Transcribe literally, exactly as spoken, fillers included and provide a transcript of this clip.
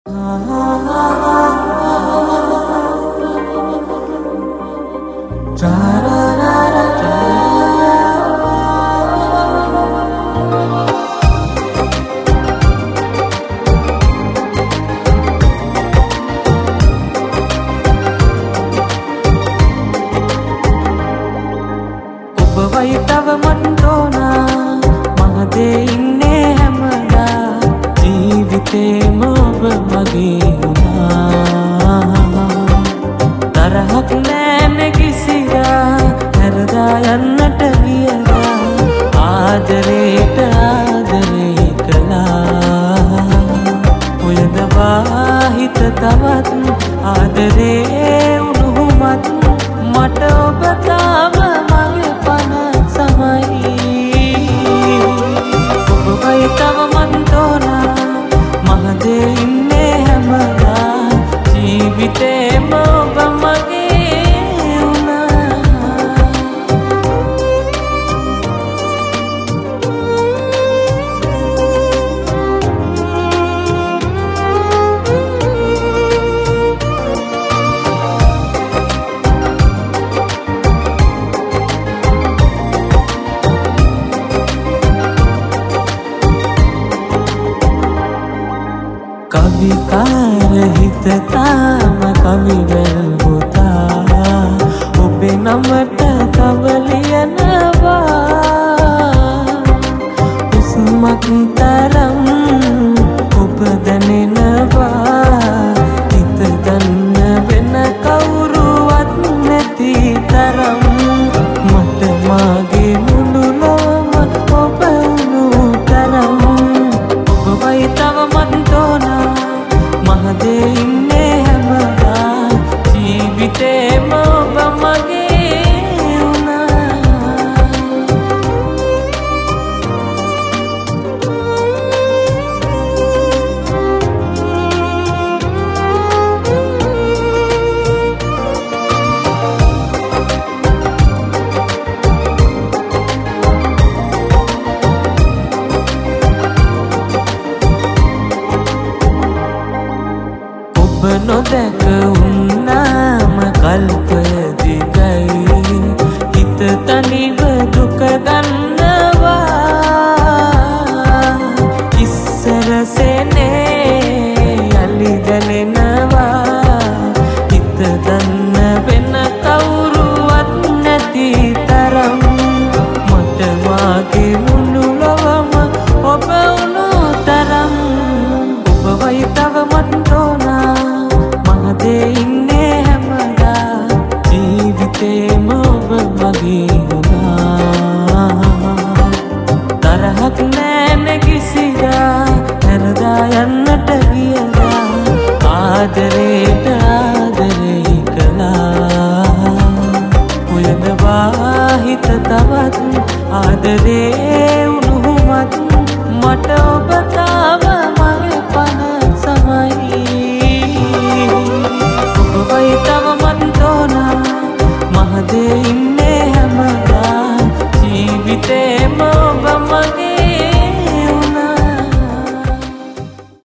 තව මන්තෝනා මහදේ ඉන්නේ හැමදා ජීවිතේම ඔබ මගේ වුණා තරහක් නෑනේ කිසිදා හැරදා යන්නට ගියදා ආදරේට ආදරේ කළා ඔයදවා හිත තවත් ආදරේ උණුහුමත් මට ඔබ තාම මගේ පන තව මන්තෝනා මහදේ ඉන්නේ හැමදා ජීවිතේම ඔබ මගේ වුණා කවිකාර හිත තාම කවිවැල් ගොතා ඔබේ නමට තව ලියනවා උස්මක් තරම් ඔබ දැනෙනවා හිත ගන්න වෙන කවුරුවත් නැති තරම් මට මාගේ මුළු ලොවම ඔබ වුණු තරම් ඔබයි තව මන්තෝනා මහදේ ඉන්නේ හැමදා ජීවිතේම ඔබ මගේ වුණා ඔබ නොදැක උන්නාම කල්ප දිගයි හිත තනිව දුක ගන්නවා ඉස්සරසෙනේ යලි දැනෙනවා හිත ගන්න වෙන කවුරුවත් නැති තරම් මට වාගේ මුළු ලොවම ඔබ වුණු තරම් ඔබවයි තව මන්තෝනා මහදේ ඉන්නේ හැමදා ජීවිතේම ඔබ මගේ වුණා තරහක් නෑනේ කිසිදා හැරදා යන්නට ගියදා ආදරේට ආදරේ කළා ඔයදවා හිත තවත් ආදරේ උණුහුමත් මට ඔබ